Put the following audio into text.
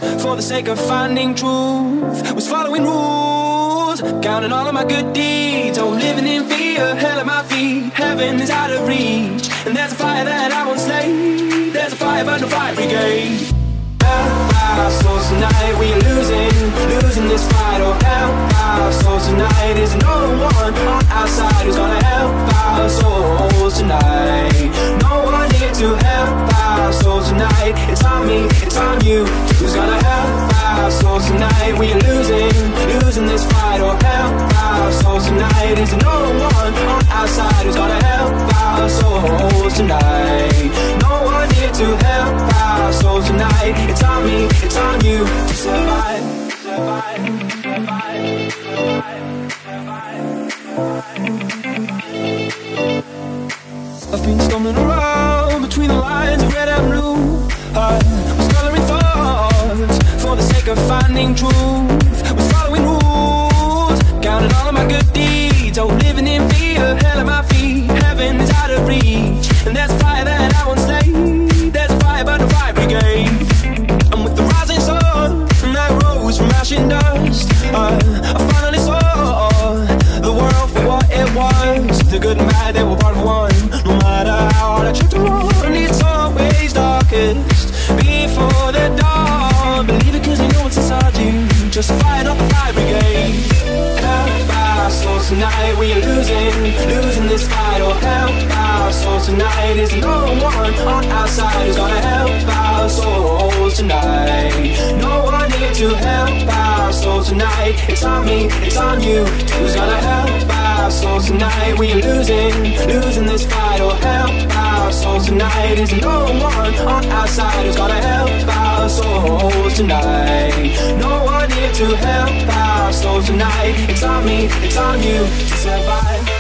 for the sake of finding truth. Was following rules, counting all of my good deeds. Oh, living in fear, hell at my feet. Heaven is out of reach, and there's a fire that I won't slay. There's a fire but no fire brigade. Help our souls tonight, we are losing this fight. Oh, help our souls tonight. Is no one on our side who's gonna help our souls tonight. No one here to help our souls tonight. It's on me, it's on you. Who's gonna help our souls tonight? We are losing this fight. Oh, help our souls tonight. Is no one on our side who's gonna help our souls tonight. No one here to help our souls tonight. It's on me, it's on you to survive, survive, survive, survive, survive. I've been stumbling around between the lines of red and blue. I was coloring thoughts for the sake of finding truth. Was following rules, counting all of my good deeds. Oh, living in fear, hell at my feet. Heaven is out of reach, and there's a fire that I won't slay. There's a fire but no fire brigade. And with the rising sun, and I rose from ash and dust, I finally saw the world for what it was. The good and bad, they were part of one. No matter how hard I try to run, it's always darkest before the dawn. Believe it 'cause you know it's inside you. Just fight up the fire brigade. Help our souls tonight, we are losing this fight. Oh, help our souls tonight. Is no one on our side who's gonna help our souls tonight. No one here to help our souls tonight. It's on me, it's on you. Who's gonna help our souls tonight? We are losing this fight. Oh, help our souls tonight. Is no one on our side who's gonna help our souls tonight. No one here to help our souls tonight. It's on me, it's on you to survive.